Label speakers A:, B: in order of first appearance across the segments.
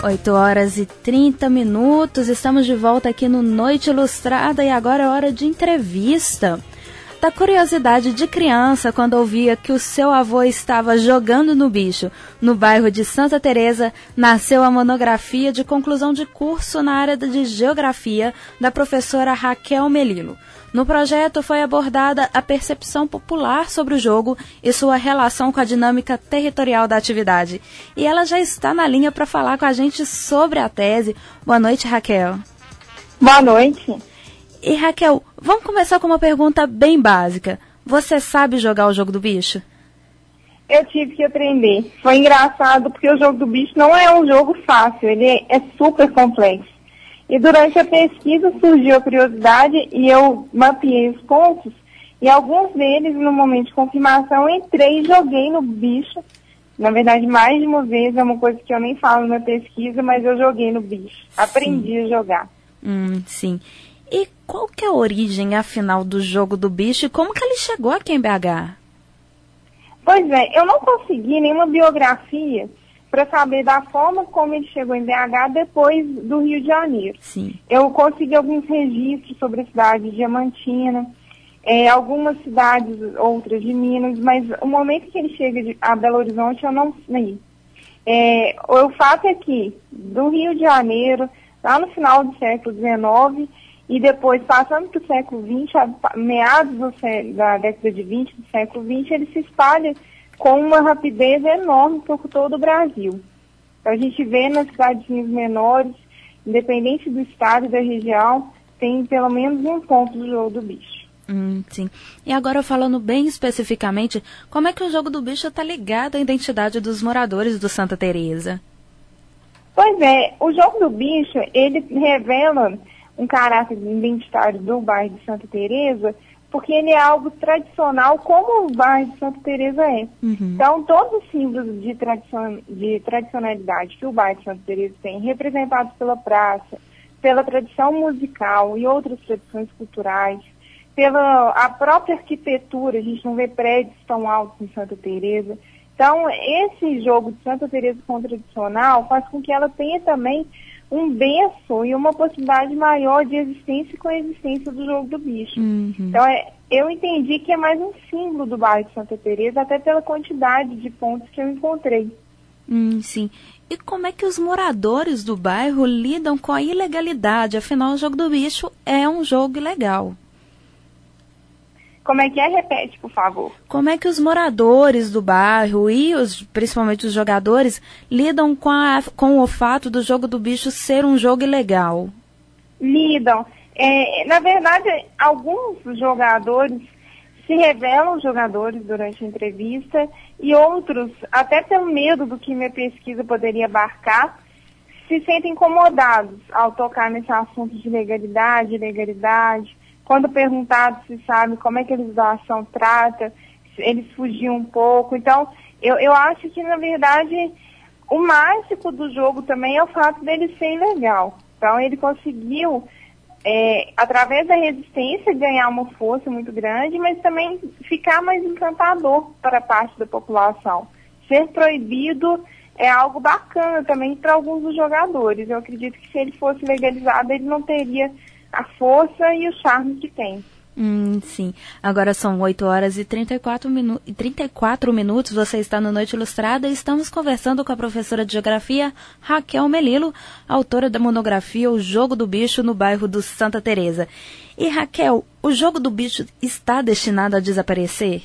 A: 8h30, estamos de volta aqui no Noite Ilustrada e agora é hora de entrevista. Da curiosidade de criança, quando ouvia que o seu avô estava jogando no bicho no bairro de Santa Teresa, nasceu a monografia de conclusão de curso na área de Geografia da professora Raquel Melilo. No projeto foi abordada a percepção popular sobre o jogo e sua relação com a dinâmica territorial da atividade. E ela já está na linha para falar com a gente sobre a tese. Boa noite, Raquel.
B: Boa noite.
A: E Raquel, vamos começar com uma pergunta bem básica. Você sabe jogar o jogo do bicho?
B: Eu tive que aprender. Foi engraçado porque o jogo do bicho não é um jogo fácil, ele é super complexo. E durante a pesquisa surgiu a curiosidade e eu mapeei os pontos e alguns deles, no momento de confirmação, entrei e joguei no bicho. Na verdade, mais de uma vez, é uma coisa que eu nem falo na pesquisa, mas eu joguei no bicho. Aprendi a jogar.
A: Sim. E qual que é a origem, afinal, do jogo do bicho e como que ele chegou aqui em BH?
B: Pois é, eu não consegui nenhuma biografia para saber da forma como ele chegou em BH depois do Rio de Janeiro.
A: Sim.
B: Eu consegui alguns registros sobre a cidade de Diamantina, algumas cidades, outras de Minas, mas o momento que ele chega a Belo Horizonte eu não sei. O fato é que do Rio de Janeiro, lá no final do século XIX, e depois, passando para o século XX, meados da década de 20 do século XX, ele se espalha com uma rapidez enorme por todo o Brasil. Então, a gente vê nas cidadezinhas menores, independente do estado e da região, tem pelo menos um ponto do jogo do bicho.
A: Sim. E agora, falando bem especificamente, como é que o jogo do bicho está ligado à identidade dos moradores do Santa Teresa?
B: Pois é, o jogo do bicho, ele revela um caráter identitário do bairro de Santa Teresa, porque ele é algo tradicional, como o bairro de Santa Teresa é. Então, todos os símbolos de tradicionalidade que o bairro de Santa Teresa tem, representados pela praça, pela tradição musical e outras tradições culturais, pela a própria arquitetura, a gente não vê prédios tão altos em Santa Teresa. Então, esse jogo de Santa Teresa com o tradicional faz com que ela tenha também um berço e uma possibilidade maior de existência e coexistência do jogo do bicho. Então, eu entendi que é mais um símbolo do bairro de Santa Teresa, até pela quantidade de pontos que eu encontrei.
A: Sim. E como é que os moradores do bairro lidam com a ilegalidade? Afinal, o jogo do bicho é um jogo ilegal.
B: Como é que é? Repete, por favor.
A: Como é que os moradores do bairro e principalmente os jogadores lidam com o fato do jogo do bicho ser um jogo ilegal?
B: Lidam. Na verdade, alguns jogadores se revelam jogadores durante a entrevista e outros, até pelo medo do que minha pesquisa poderia abarcar, se sentem incomodados ao tocar nesse assunto de legalidade, ilegalidade. Quando perguntado se sabe como é que a legislação trata, eles fugiam um pouco. Então, eu acho que, na verdade, o mágico do jogo também é o fato dele ser ilegal. Então, ele conseguiu, através da resistência, ganhar uma força muito grande, mas também ficar mais encantador para a parte da população. Ser proibido é algo bacana também para alguns dos jogadores. Eu acredito que se ele fosse legalizado, ele não teria a força e o charme que tem.
A: Sim. Agora são 8h34 minutos. Você está no Noite Ilustrada e estamos conversando com a professora de Geografia Raquel Melilo, autora da monografia O Jogo do Bicho no bairro do Santa Teresa. E Raquel, o jogo do bicho está destinado a desaparecer?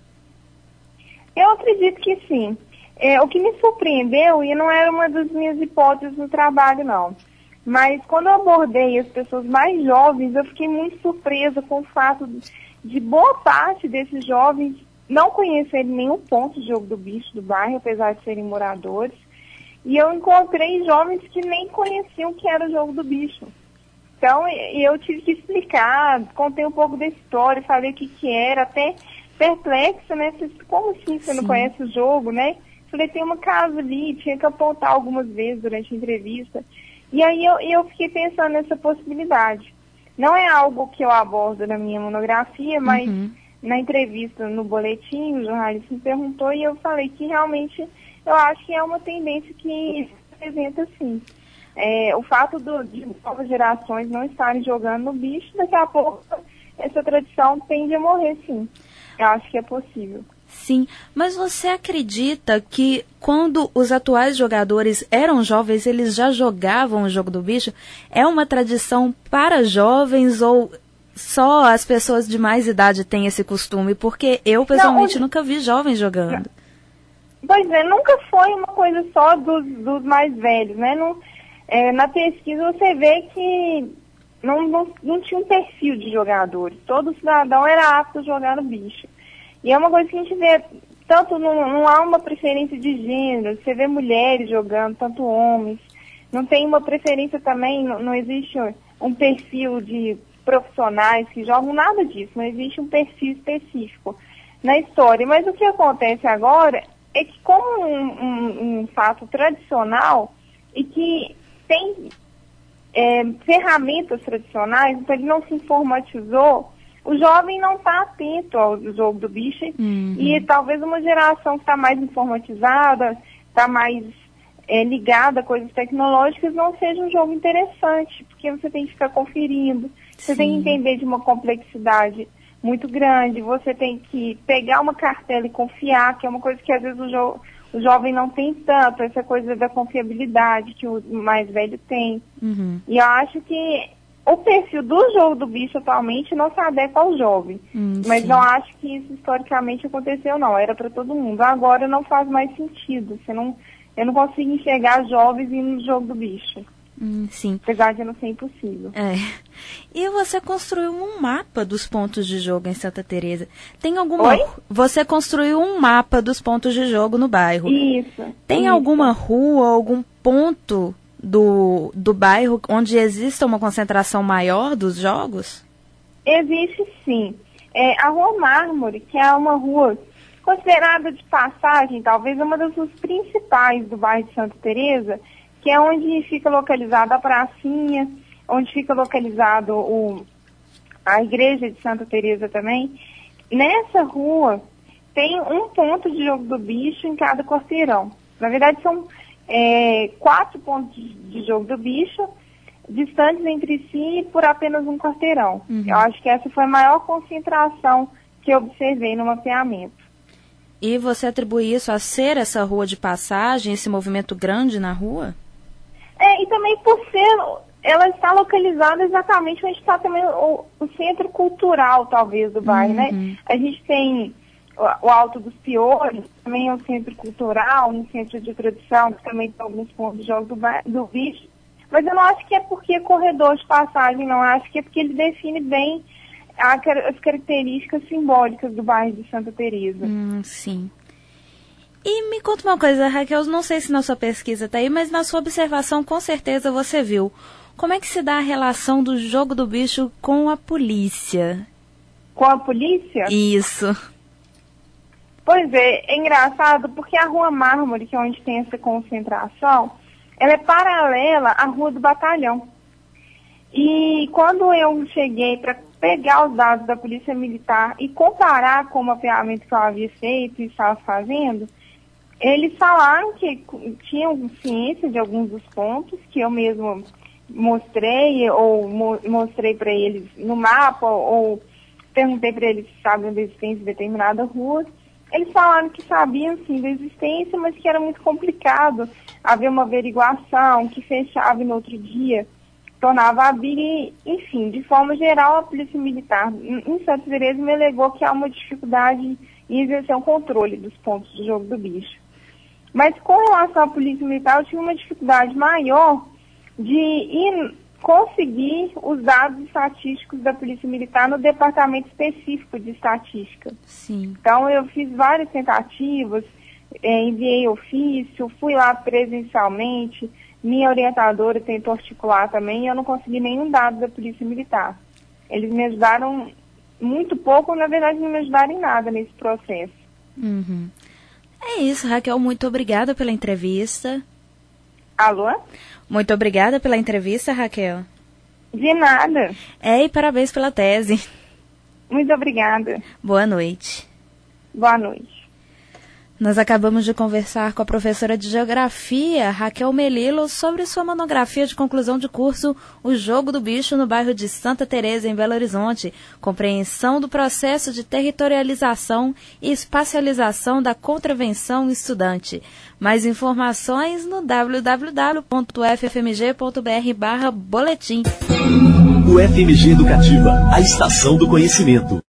B: Eu acredito que sim. O que me surpreendeu, e não era uma das minhas hipóteses no trabalho, não. Mas quando eu abordei as pessoas mais jovens, eu fiquei muito surpresa com o fato de boa parte desses jovens não conhecerem nenhum ponto de jogo do bicho do bairro, apesar de serem moradores. E eu encontrei jovens que nem conheciam o que era o jogo do bicho. Então, eu tive que explicar, contei um pouco da história, falei o que era, até perplexa, né? Como assim você não conhece o jogo, né? Falei, tem uma casa ali, tinha que apontar algumas vezes durante a entrevista. E aí eu fiquei pensando nessa possibilidade. Não é algo que eu abordo na minha monografia, mas na entrevista no boletim, o jornalista me perguntou e eu falei que realmente eu acho que é uma tendência que representa, sim. O fato de novas gerações não estarem jogando no bicho, daqui a pouco essa tradição tende a morrer, sim. Eu acho que é possível.
A: Sim, mas você acredita que quando os atuais jogadores eram jovens, eles já jogavam o jogo do bicho? É uma tradição para jovens ou só as pessoas de mais idade têm esse costume? Porque eu, pessoalmente, nunca vi jovens jogando.
B: Pois é, nunca foi uma coisa só dos mais velhos, né? Na pesquisa você vê que não tinha um perfil de jogadores. Todo cidadão era apto a jogar no bicho. E é uma coisa que a gente vê, tanto não há uma preferência de gênero, você vê mulheres jogando, tanto homens. Não tem uma preferência também, não existe um perfil de profissionais que jogam, nada disso, não existe um perfil específico na história. Mas o que acontece agora é que como um fato tradicional e que tem ferramentas tradicionais, então ele não se informatizou, o jovem não está atento ao jogo do bicho e talvez uma geração que está mais informatizada, está mais ligada a coisas tecnológicas, não seja um jogo interessante, porque você tem que ficar conferindo, você tem que entender de uma complexidade muito grande, você tem que pegar uma cartela e confiar, que é uma coisa que às vezes o jovem não tem tanto, essa coisa da confiabilidade que o mais velho tem. E eu acho que o perfil do jogo do bicho atualmente não se adequa ao jovem. Mas não acho que isso historicamente aconteceu, não. Era para todo mundo. Agora não faz mais sentido. Eu não consigo enxergar jovens indo no jogo do bicho.
A: Sim.
B: Apesar de não ser impossível.
A: E você construiu um mapa dos pontos de jogo em Santa Teresa. Tem
B: Oi?
A: Você construiu um mapa dos pontos de jogo no bairro.
B: Isso.
A: Tem alguma rua, algum ponto do bairro onde exista uma concentração maior dos jogos?
B: Existe, sim. A Rua Mármore, que é uma rua considerada de passagem, talvez uma das ruas principais do bairro de Santa Teresa, que é onde fica localizada a pracinha, onde fica localizado a igreja de Santa Teresa também. Nessa rua tem um ponto de jogo do bicho em cada quarteirão. Na verdade, são 4 pontos de jogo do bicho, distantes entre si por apenas um quarteirão. Eu acho que essa foi a maior concentração que eu observei no mapeamento.
A: E você atribui isso a ser essa rua de passagem, esse movimento grande na rua?
B: E também por ela está localizada exatamente onde está também o centro cultural, talvez, do bairro, né? A gente tem o Alto dos Piores, também é um centro cultural, um centro de tradição, que também tem alguns pontos de jogo do bicho. Mas eu não acho que é porque é corredor de passagem, não. Eu acho que é porque ele define bem as características simbólicas do bairro de Santa Teresa.
A: Sim. E me conta uma coisa, Raquel, não sei se na sua pesquisa está aí, mas na sua observação com certeza você viu. Como é que se dá a relação do jogo do bicho com a polícia?
B: Com a polícia?
A: Isso.
B: Pois é engraçado porque a Rua Mármore, que é onde tem essa concentração, ela é paralela à Rua do Batalhão. E quando eu cheguei para pegar os dados da Polícia Militar e comparar com o mapeamento que eu havia feito e estava fazendo, eles falaram que tinham ciência de alguns dos pontos que eu mesmo mostrei, ou mostrei para eles no mapa, ou perguntei para eles se sabiam da existência de determinada rua. Eles falaram que sabiam sim da existência, mas que era muito complicado haver uma averiguação, que fechava e no outro dia tornava a briga, enfim, de forma geral, a Polícia Militar em Santa Teresa me alegou que há uma dificuldade em exercer o controle dos pontos de jogo do bicho. Mas com relação à Polícia Militar, eu tive uma dificuldade maior de conseguir os dados estatísticos da Polícia Militar no departamento específico de estatística.
A: Sim.
B: Então, eu fiz várias tentativas, enviei ofício, fui lá presencialmente, minha orientadora tentou articular também, e eu não consegui nenhum dado da Polícia Militar. Eles me ajudaram muito pouco, na verdade não me ajudaram em nada nesse processo.
A: É isso, Raquel, muito obrigada pela entrevista.
B: Alô?
A: Muito obrigada pela entrevista, Raquel.
B: De nada.
A: E parabéns pela tese.
B: Muito obrigada.
A: Boa noite.
B: Boa noite.
A: Nós acabamos de conversar com a professora de Geografia, Raquel Melilo, sobre sua monografia de conclusão de curso O Jogo do Bicho no bairro de Santa Teresa, em Belo Horizonte, compreensão do processo de territorialização e espacialização da contravenção estudante. Mais informações no www.ffmg.br/boletim.
C: UFMG Educativa, a estação do conhecimento.